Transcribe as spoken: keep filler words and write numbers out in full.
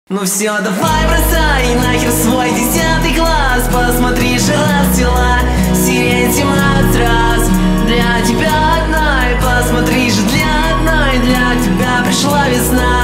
Ну все, давай бросай нахер свой десятый класс. Посмотри же, расцвела сирень семнадцать раз. Для тебя одной, посмотри же, для одной, для тебя пришла весна.